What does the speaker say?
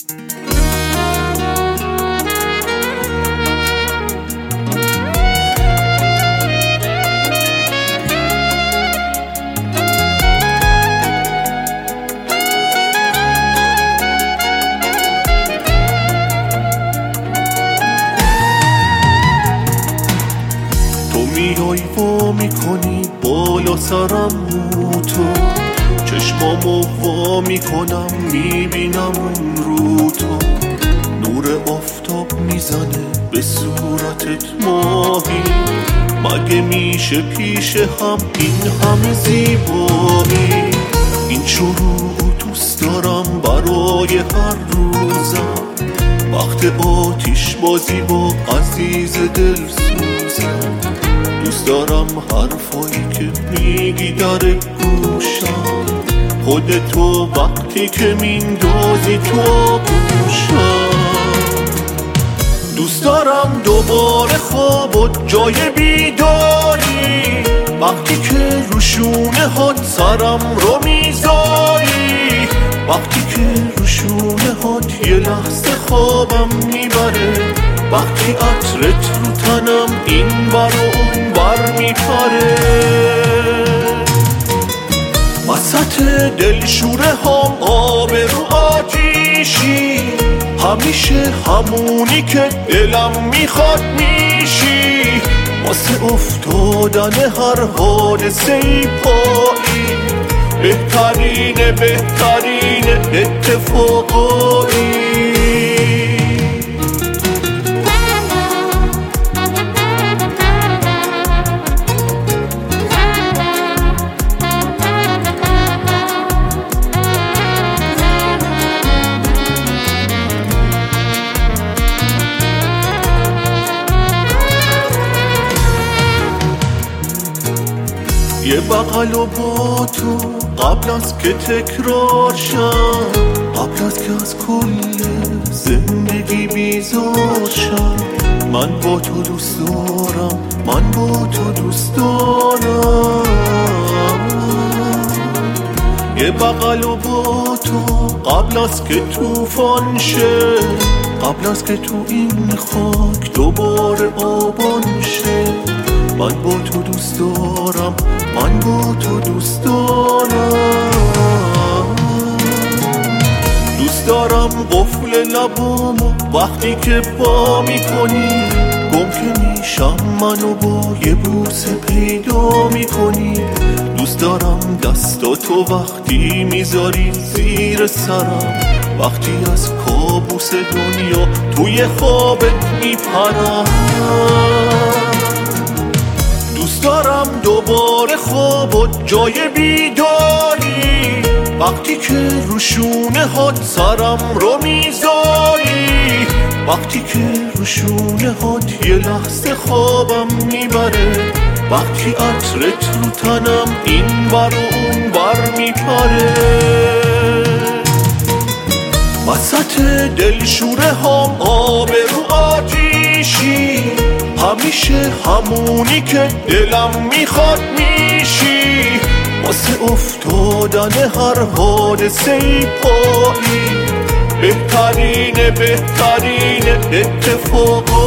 میای وا میکنی بالا سرم رو تو، چشمامو وا میکنم میبینم رو تو، نور آفتاب میزنه به صورتت ماهی، مگه میشه پیش هم این همه زیبایی؟ این شروع دوست دارم برای هر روزم، وقت آتیش بازی با عزیز دل سوزم، دوست دارم حرفایی که میگی در گوشم، خودتو وقتی که میندازی تو آغوشم، دوست دارم دوباره خوابت جای بیداری، وقتی که رو شونه هات سرم رو میذاری، وقتی که رو شونه هات یه لحظه خوابم میبره، وقتی عطرت رو تنم این بر و اون بر میپره، وسط دلشوره هم آب رو آتیشی، همیشه همونی که دلم میخواد میشی، واسه افتادن هر حادثه ای پایی، بهترین اتفاقایی. یه بغل و با تو قبل از که تکرار شم، قبل از که از کل زندگی بیزار شم، من با تو دوست دارم، من با تو دوست دارم، یه بغل و با تو قبل از که طوفان شه، قبل از که تو این خاک دوباره آبان شه، من با تو دوست دارم، من با تو دوست دارم، دوست دارم قفل لبامو وقتی که با میکنی، گم که میشم منو با یه بوسه پیدا میکنی، دوست دارم دستاتو وقتی میذاری زیر سرم، وقتی از کابوس دنیا توی خوابت میپرم، دوست دارم دوباره خوابت جای بیداری، وقتی که رو شونه هات سرم رو میذاری، وقتی که رو شونه هات یه لحظه خوابم میبره، وقتی عطرت رو تنم این بر و اون بر میپره، وسط دلشوره هم آب رو آتیشی، همیشه همونی که دلم میخواد میشی، واسه افتادن هر حادثه ای پایی، بهترین اتفاقا.